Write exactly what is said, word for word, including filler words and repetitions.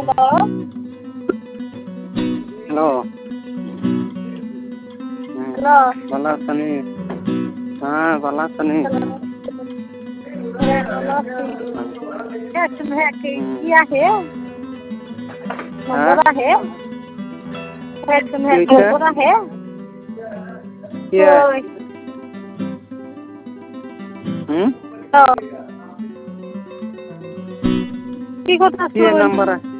hello hello भला तनी हाँ भला तनी किया है मंगोरा है मंगोरा है क्या हम्म কি কথা ये नंबर है